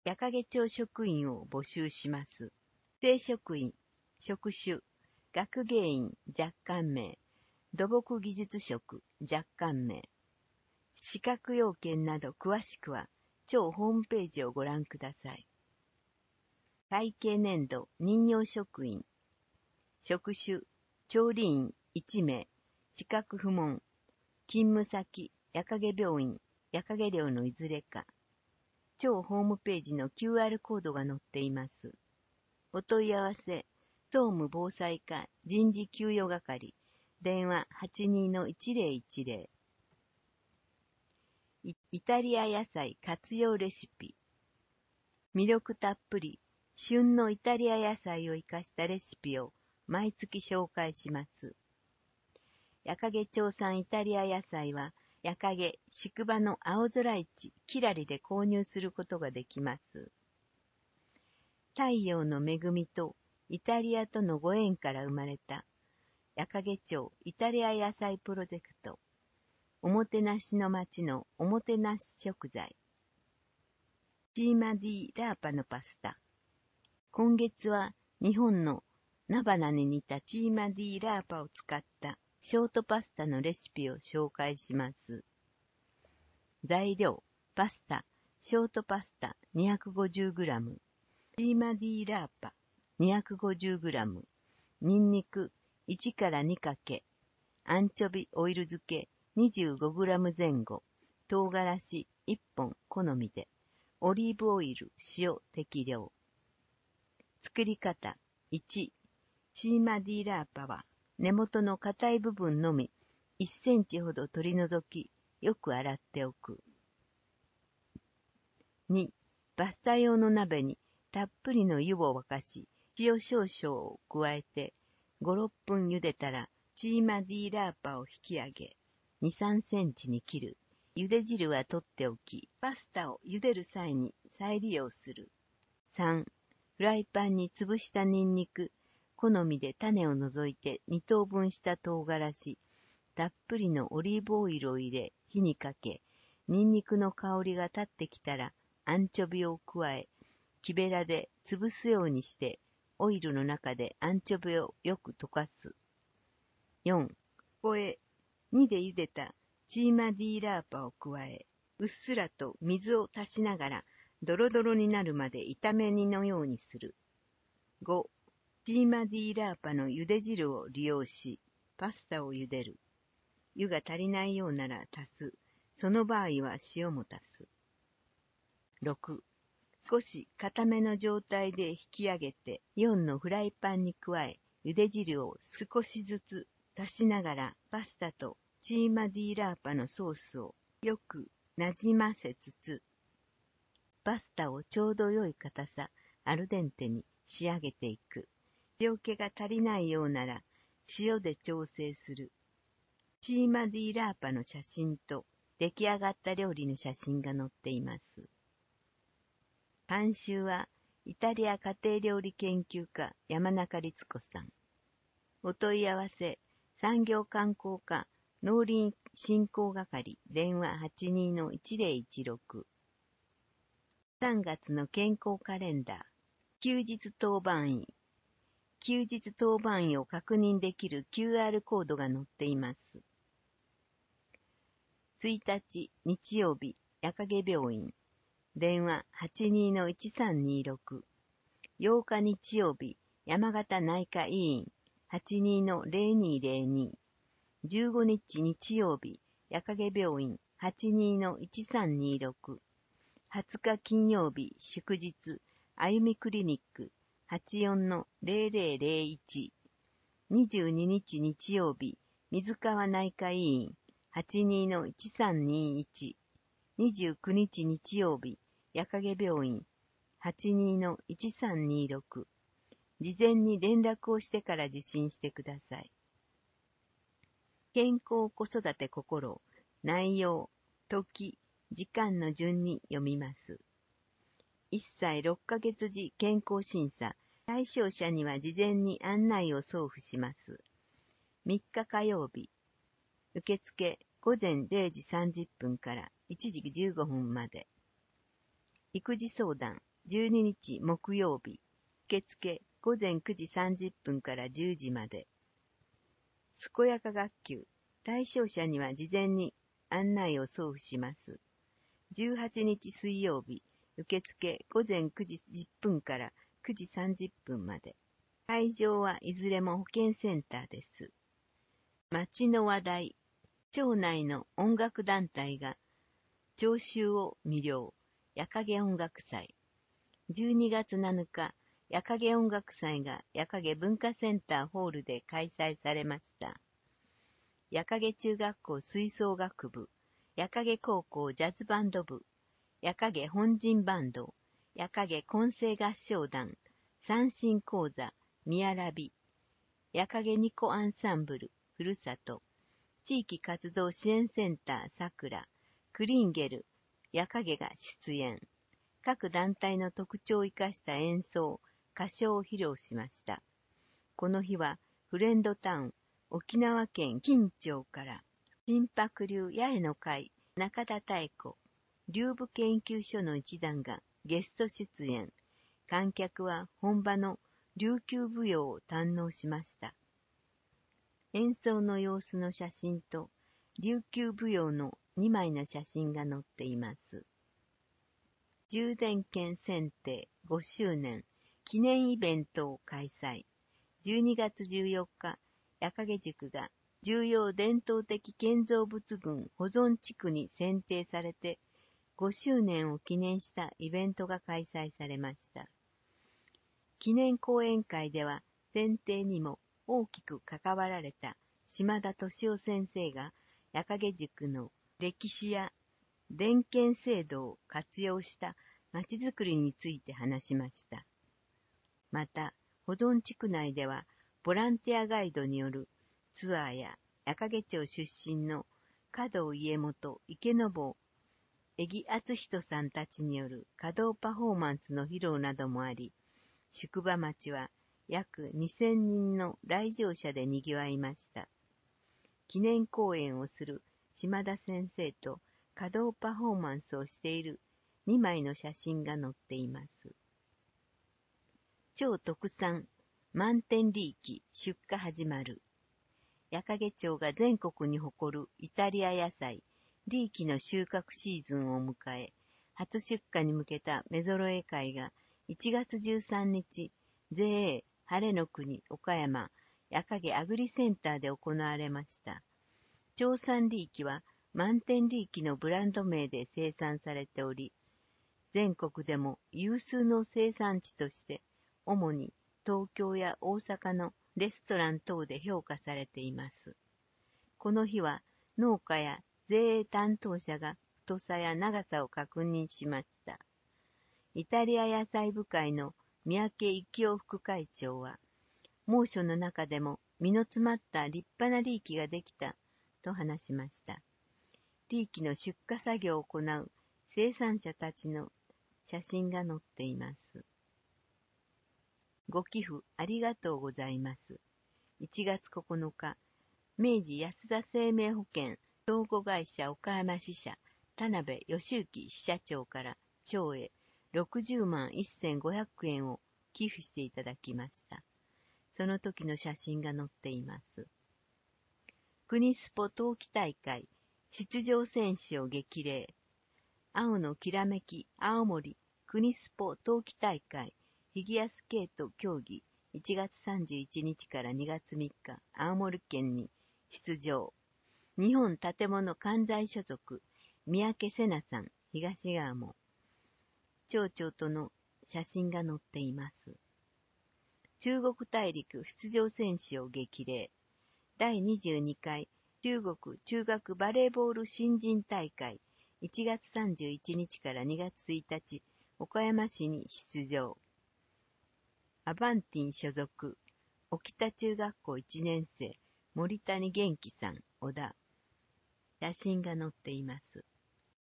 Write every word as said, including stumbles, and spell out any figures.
矢掛町職員を募集します。正職員、職種、学芸員若干名、土木技術職若干名。資格要件など詳しくは、町ホームページをご覧ください。会計年度任用職員、職種、調理員いち名、資格不問、勤務先、矢掛病院、矢掛寮のいずれか。町ホームページの キューアール コードが載っています。お問い合わせ、総務防災課人事給与係、電話 はちにーのいちぜろいちぜろ。イタリア野菜活用レシピ。魅力たっぷり、旬のイタリア野菜を生かしたレシピを毎月紹介します。矢掛町産イタリア野菜は、矢掛宿場の青空市キラリで購入することができます。太陽の恵みとイタリアとのご縁から生まれた矢掛町イタリア野菜プロジェクト。おもてなしの町のおもてなし食材。チーマディラーパのパスタ。今月は日本の菜花に似たチーマディラーパを使ったショートパスタのレシピを紹介します。材料、パスタ、ショートパスタ にひゃくごじゅうグラム、チーマディラーパ にひゃくごじゅうグラム、ニンニクいちからにかけ、アンチョビオイル漬け にじゅうごグラム 前後、唐辛子いっぽん好みで、オリーブオイル、塩適量。作り方いち、チーマディラーパは根元の硬い部分のみいっセンチほど取り除き、よく洗っておく。に、パスタ用の鍋にたっぷりの湯を沸かし、塩少々を加えてご、ろっぷん茹でたら、チーマディラーパを引き上げ、に、さんセンチに切る。茹で汁は取っておき、パスタを茹でる際に再利用する。さん、フライパンに潰したニンニク、好みで種を除いてに等分した唐辛子、たっぷりのオリーブオイルを入れ、火にかけ、ニンニクの香りが立ってきたら、アンチョビを加え、木べらで潰すようにして、オイルの中でアンチョビをよく溶かす。よん、ここへにで茹でたチーマディラーパを加え、うっすらと水を足しながら、ドロドロになるまで炒め煮のようにする。ご、チーマディラーパの茹で汁を利用し、パスタを茹でる。湯が足りないようなら足す。その場合は塩も足す。ろく、少し固めの状態で引き上げて、よんのフライパンに加え、茹で汁を少しずつ足しながら、パスタとチーマディラーパのソースをよくなじませつつ、パスタをちょうど良い硬さ、アルデンテに仕上げていく。塩気が足りないようなら、塩で調整する。チーマディラーパの写真と出来上がった料理の写真が載っています。監修はイタリア家庭料理研究家山中律子さん。お問い合わせ産業観光課農林振興係電話 はちにーのいちぜろいちろく。さんがつの健康カレンダー。休日当番医。休日当番医を確認できる キューアール コードが載っています。ついたち日曜日、矢掛病院。電話 はちにーのいちさんにろく。ようか日曜日、山形内科医院。はちにーのぜろにーぜろに。じゅうごにち日曜日、矢掛病院。はちにーのいちさんにろく。はつか金曜日、祝日、あゆみクリニック。はちよんのぜろぜろぜろいち。にじゅうににち日曜日、水川内科医院。はちにーのいちさんにいち。にじゅうくにち日曜日、矢掛病院。はちにーのいちさんにろく。事前に連絡をしてから受診してください。健康子育て心、内容、時、時間の順に読みます。いっさいろっかげつ時健康審査、対象者には事前に案内を送付します。みっか火曜日、受付ごぜんれいじさんじゅっぷんからいちじじゅうごふんまで。育児相談、 じゅうににち木曜日、受付ごぜんくじさんじゅっぷんからじゅうじまで。健やか学級、対象者には事前に案内を送付します。じゅうはちにち水曜日、受付ごぜんくじじゅっぷんからくじさんじゅっぷんまで。会場はいずれも保健センターです。町の話題、町内の音楽団体が聴衆を魅了、夜影音楽祭。じゅうにがつなのか、夜影音楽祭が夜影文化センターホールで開催されました。夜影中学校吹奏楽部、夜影高校ジャズバンド部、夜影本陣バンド、夜影混声合唱団、三振講座、宮良美、夜影ニコアンサンブル、ふるさと、地域活動支援センターさくら、クリンゲル、夜影が出演。各団体の特徴を生かした演奏、歌唱を披露しました。この日は、フレンドタウン、沖縄県金町から、心拍流八重の会、中田妙子、流舞研究所の一団がゲスト出演。観客は本場の琉球舞踊を堪能しました。演奏の様子の写真と、琉球舞踊のにまいの写真が載っています。充電券選定ごしゅうねん記念イベントを開催。じゅうにがつじゅうよっか、夜影塾が重要伝統的建造物群保存地区に選定されてごしゅうねんを記念したイベントが開催されました。記念講演会では選定にも大きく関わられた島田敏夫先生が夜影塾の歴史や伝検制度を活用したまちづくりについて話しました。また、保存地区内ではボランティアガイドによるツアーや夜影町出身の華道家元池坊江木敦人さんたちによる華道パフォーマンスの披露などもあり、宿場町は約にせんにんの来場者で賑わいました。記念講演をする島田先生と華道パフォーマンスをしているにまいの写真が載っています。超特産、満天リーキ出荷始まる。夜影町が全国に誇るイタリア野菜、リーキの収穫シーズンを迎え、初出荷に向けた目揃え会がいちがつじゅうさんにち、ジェーエー 晴れの国岡山夜影アグリセンターで行われました。町産リーキは満天リーキのブランド名で生産されており、全国でも有数の生産地として、主に東京や大阪のレストラン等で評価されています。この日は農家や税営担当者が太さや長さを確認しました。イタリア野菜部会の三宅幸夫副会長は、猛暑の中でも実の詰まった立派なリーキができたと話しました。リーキの出荷作業を行う生産者たちの写真が載っています。ご寄付ありがとうございます。いちがつここのか、明治安田生命保険相互会社岡山支社田辺義行支社長から町へろくじゅうまんせんごひゃくえんを寄付していただきました。その時の写真が載っています。国スポ冬季大会出場選手を激励。青のきらめき青森国スポ冬季大会フィギュアスケート競技いちがつさんじゅういちにちからにがつみっか青森県に出場。日本建物関西所属三宅瀬奈さん東川も町長との写真が載っています。中国大陸出場選手を激励。だいにじゅうにかい中国中学バレーボール新人大会いちがつさんじゅういちにちからにがつついたち岡山市に出場。アバンティン所属沖田中学校いちねんせい森谷元気さん小田写真が載っています。